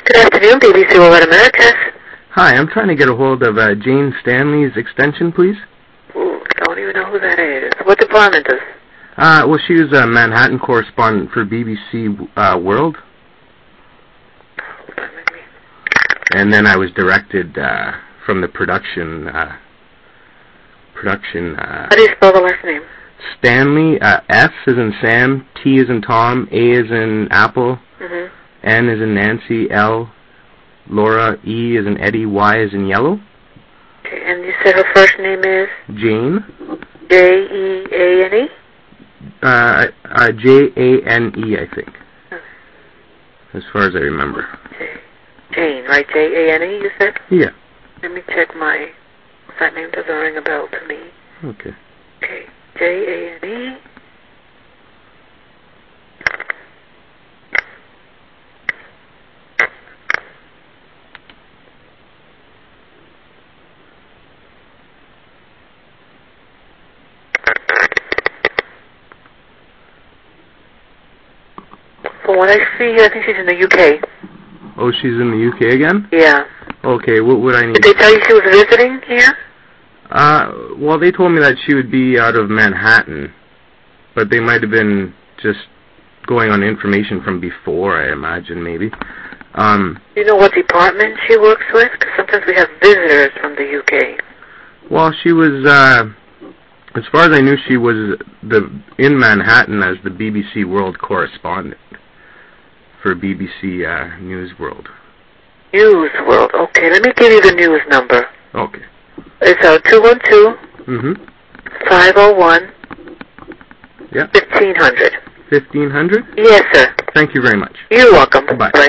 Good afternoon, BBC World America. Hi, I'm trying to get a hold of Jane Stanley's extension, please. Ooh, don't even know who that is. What department is? Well, she was a Manhattan correspondent for BBC World. And then I was directed from the production. How do you spell the last name? Stanley, S as in Sam, T as in Tom, A as in Apple, N as in Nancy, L, Laura, E as in Eddie, Y as in Yellow. Okay, and you said her first name is? Jane. J-E-A-N-E? J-A-N-E, I think. As far as I remember. Jane, right? J-A-N-E, you said? Yeah. Let me check my... That name doesn't ring a bell to me. Okay. Okay, J-A-N-E. From what I see, I think she's in the UK. Oh, she's in the UK again? Yeah. Okay, what would I need? Did they tell you she was visiting here? Well, they told me that she would be out of Manhattan, but they might have been just going on information from before, I imagine, maybe. Do you know what department she works with? Because sometimes we have visitors from the UK. Well, she was, as far as I knew, she was in Manhattan as the BBC World correspondent for BBC News World. News World. Okay, let me give you the news number. Okay. It's 212 501 Yeah. 1500. 1500? Yes, sir. Thank you very much. You're welcome. Bye. Bye.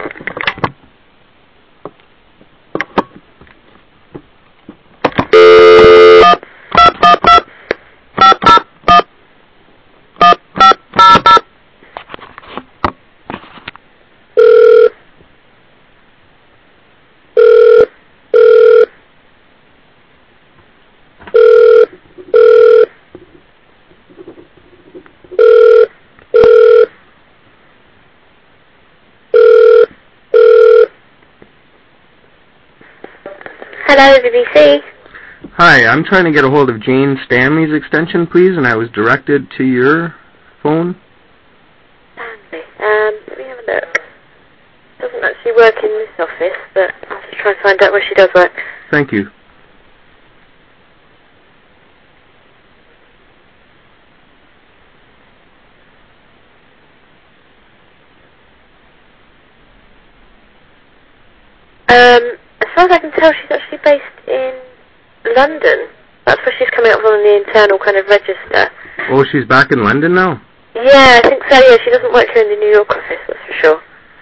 Hello, BBC. Hi, I'm trying to get a hold of Jane Stanley's extension, please, and I was directed to your phone. Stanley. Let me have a look. Doesn't actually work in this office, but I'll have to try and find out where she does work. Thank you. As far as I can tell, she's actually based in London. That's where she's coming up on the internal kind of register. Oh, she's back in London now? Yeah, I think so, yeah. She doesn't work here in the New York office, that's for sure.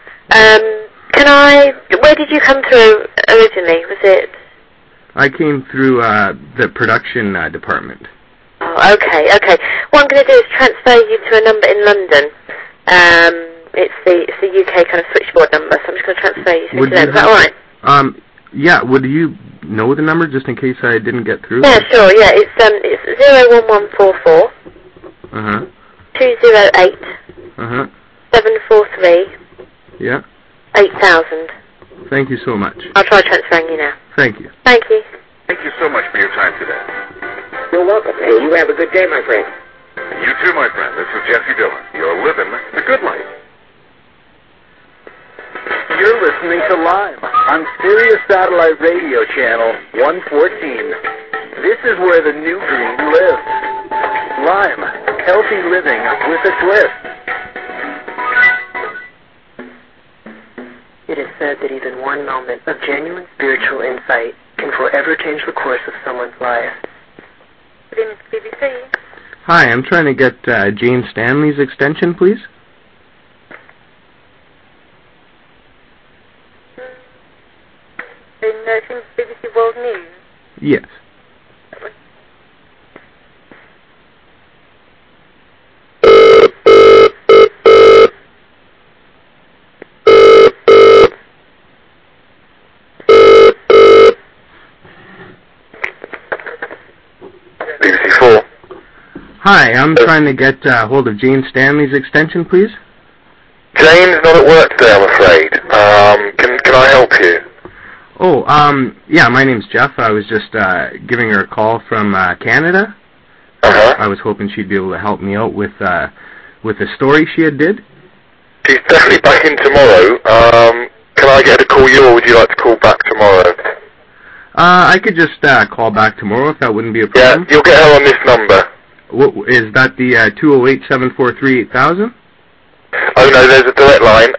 Where did you come through originally? Was it? I came through the production department. Oh, okay. What I'm going to do is transfer you to a number in London. It's the UK kind of switchboard number, so I'm just going to transfer you to them. Is that all right? Yeah, would you know the number just in case I didn't get through? Yeah, sure, yeah. It's 01144 208 743 Yeah. 8000. Thank you so much. I'll try transferring you now. Thank you. Thank you. Thank you so much for your time today. You're welcome. Hey, you have a good day, my friend. You too, my friend. This is Jesse Dillon. You're living the good life. You're listening to Lime on Sirius Satellite Radio Channel 114. This is where the new green lives. Lime, healthy living with a twist. It is said that even one moment of genuine spiritual insight can forever change the course of someone's life. Good evening, BBC. Hi, I'm trying to get Jane Stanley's extension, please. In BBC World News? Yes. BBC4. Hi, I'm trying to get hold of Jane Stanley's extension, please. Jane's not at work today, I'm afraid. Can Oh, yeah, my name's Jeff. I was just giving her a call from Canada. Uh-huh. I was hoping she'd be able to help me out with a story she had did. She's definitely back in tomorrow. Can I get her to call you, or would you like to call back tomorrow? I could just call back tomorrow if that wouldn't be a Yeah, problem. you'll get her on this number. What, is that the 208-743-8000? Oh no, there's a direct line.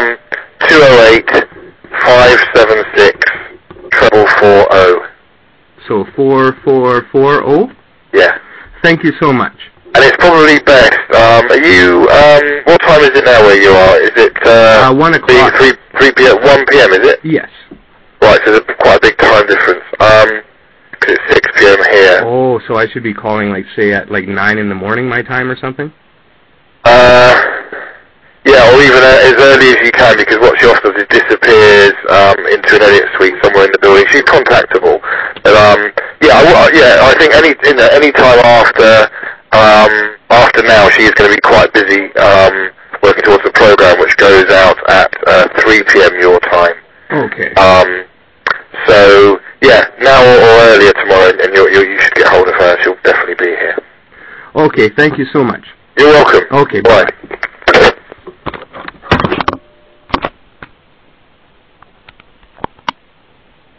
208-576-440. So 4440? Yeah. Thank you so much. And it's probably best. Are you? What time is it now where you are? Is it 1 o'clock? 3 p.m. 1 p.m. Is it? Yes. Right, so there's quite a big time difference. 'Cause it's 6 p.m. here. Oh, so I should be calling, like, say, at, like, 9 in the morning my time or something? Yeah, or even as early as you can, because what she often does is disappears into an edit suite somewhere in the building. She's contactable. But, I think any time after now, she is going to be quite busy working towards the program, which goes out at 3 p.m. your time. Okay. So, yeah, now or earlier tomorrow, and you should get hold of her. She'll definitely be here. Okay, thank you so much. You're welcome. Okay, bye.